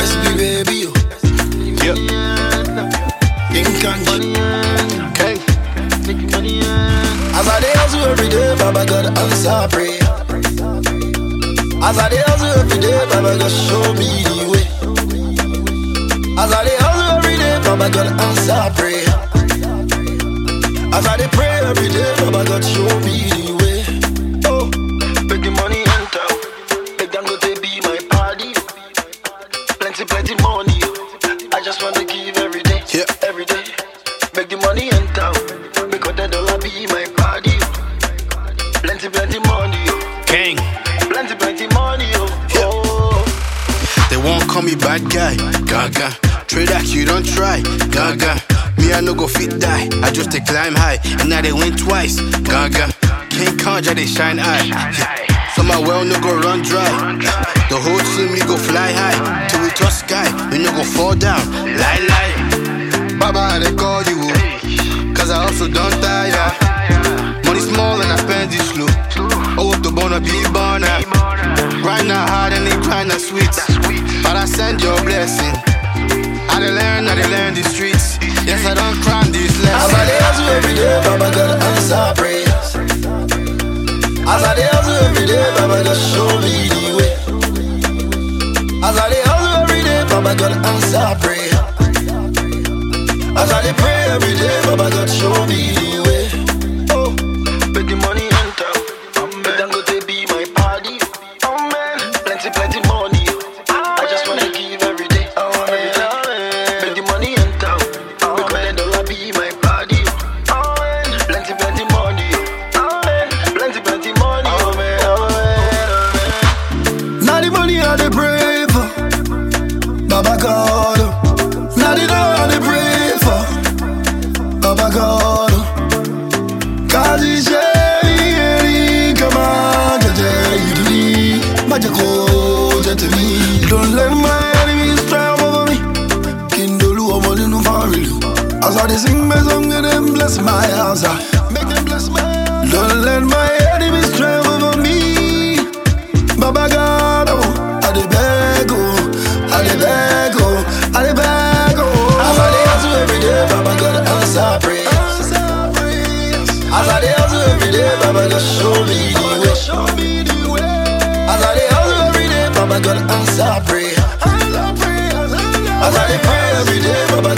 SB baby, yo. Yep. King Kanji. Okay. As I dey hustle every day, Baba God answer prayer. As I dey hustle every day, Baba God show me the way. As I dey hustle every day, Baba God answer prayer. As I dey pray every day, Baba God show me the way. Oh, make the money enter, make them go to be my party. Plenty money, I just wanna give every day, every day. Make the money enter, because the dollar be my party. Plenty money, King. plenty money, oh. They won't call me bad guy. Gaga. Trade act, you don't try. Gaga. Me, I no go fit die. I just to climb high. And now they win twice. Gaga. King Kanja, they shine eye. So my well no go run dry. The whole team, we go fly high. Till we touch sky, we no go fall down. Lie. Baba, they call you. Cause I also don't tire. Money small and I spend it slow. Oh, to wanna be born up. Grind not hard and they grind not sweet. But I send your blessing. I dey learn the streets. Yes, I don't crime these As I dey lessons. hustle every day, Baba God answer prayers. As I dey hustle every day, Baba God show me the way. As I dey hustle every day, Baba God answer prayer. As I dey pray every day, Baba God show me the way. Oh, make the money enter, make them go to be my party. Oh man, plenty money. I just wanna give every day. Oh man, make the money enter, because the dollar be my party. Oh man, plenty money. Oh man, plenty money. Oh man, oh man. Now the money I dey pray for, Baba God. Now the dollar I dey pray for, Baba God. Cause he's sharing, come on, magical, to me. Don't let my enemies triumph over me. Kindle over the new family. As I sing my song, let them bless my house. Make them bless my house. Don't let my enemies triumph over me. Baba God, oh, I dey beg, oh, I dey beg, oh, I dey beg, oh. As I dey hustle every day, Baba God answer prayer. As I dey hustle every day, Baba God show me the way. As I dey hustle every day, Baba God answer prayer. As I dey pray every day, Baba